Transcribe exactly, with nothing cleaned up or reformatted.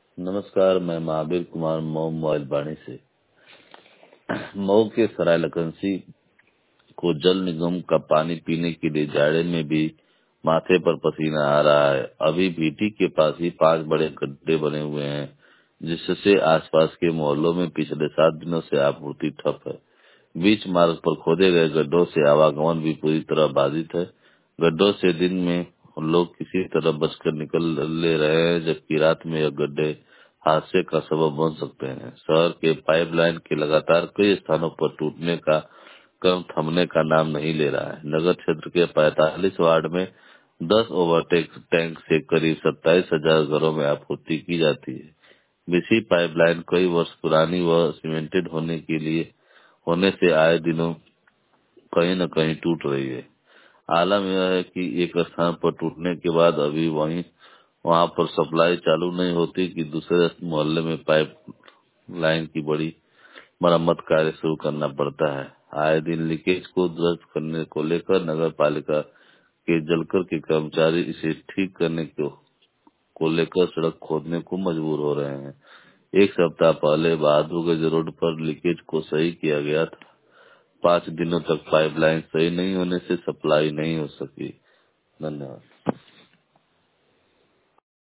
नमस्कार, मैं महावीर कुमार मऊ मोबाइल बाणी से। मऊ के सराय लखनसी को जल निगम का पानी पीने के लिए जाड़े में भी माथे पर पसीना आ रहा है। अभी भीटी के पास ही पांच बड़े गड्ढे बने हुए हैं, जिससे आसपास के मोहल्लों में पिछले सात दिनों से आपूर्ति ठप है। बीच मार्ग पर खोदे गए गड्ढों से आवागमन भी पूरी तरह बाधित है। गड्ढों से दिन में लोग किसी तरह बचकर निकल ले रहे हैं, जबकि रात में यह गड्ढे हादसे का सबब बन सकते हैं। शहर के पाइपलाइन के लगातार कई स्थानों पर टूटने का क्रम थमने का नाम नहीं ले रहा है। नगर क्षेत्र के पैंतालीस वार्ड में दस ओवरटेक टैंक से करीब सत्ताईस हजार घरों में आपूर्ति की जाती है। बिसी पाइपलाइन कई वर्ष पुरानी व सीमेंटेड होने के लिए होने से आए दिनों कहीं न कहीं टूट रही है। आलम यह है कि एक स्थान पर टूटने के बाद अभी वहीं वहां पर सप्लाई चालू नहीं होती कि दूसरे मोहल्ले में पाइप लाइन की बड़ी मरम्मत कार्य शुरू करना पड़ता है। आए दिन लीकेज को दुरुस्त करने को लेकर नगर पालिका के जलकर के कर्मचारी इसे ठीक करने को, को लेकर सड़क खोदने को मजबूर हो रहे हैं। एक सप्ताह पहले बहादुरगंज रोड पर लीकेज को सही किया गया था। पाँच दिनों तक पाइपलाइन सही नहीं होने से सप्लाई नहीं हो सकी। धन्यवाद।